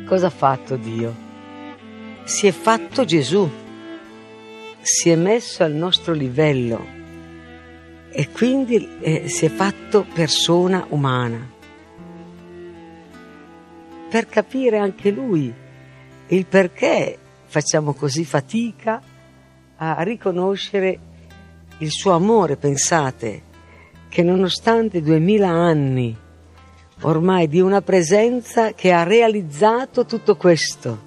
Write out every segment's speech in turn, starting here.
Cosa ha fatto Dio? Si è fatto Gesù, si è messo al nostro livello e quindi si è fatto persona umana, per capire anche Lui il perché facciamo così fatica a riconoscere il suo amore. Pensate che nonostante 2000 anni ormai di una presenza che ha realizzato tutto questo,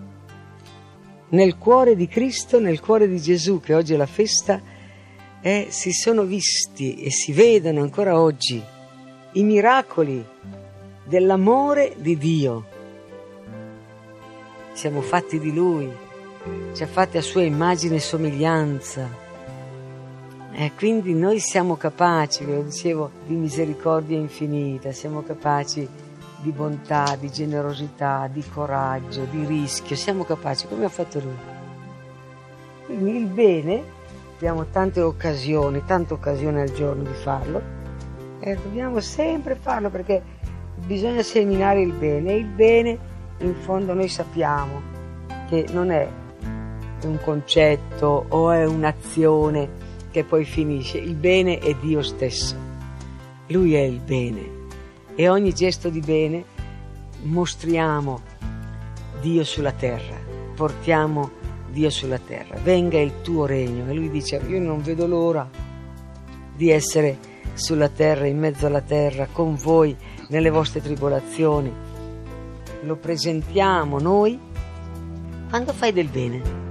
nel cuore di Cristo, nel cuore di Gesù, che oggi è la festa, si sono visti e si vedono ancora oggi i miracoli dell'amore di Dio. Siamo fatti di Lui, ci ha fatti a sua immagine e somiglianza. Quindi noi siamo capaci, ve lo dicevo, di misericordia infinita, siamo capaci di bontà, di generosità, di coraggio, di rischio, siamo capaci, come ha fatto Lui. Quindi il bene, abbiamo tante occasioni al giorno di farlo, e dobbiamo sempre farlo perché bisogna seminare il bene, e il bene in fondo noi sappiamo che non è un concetto o è un'azione che poi finisce. Il bene è Dio stesso, Lui è il bene, e ogni gesto di bene mostriamo Dio sulla terra, portiamo Dio sulla terra. Venga il tuo regno, e Lui dice: io non vedo l'ora di essere sulla terra, in mezzo alla terra, con voi nelle vostre tribolazioni. Lo presentiamo noi quando fai del bene.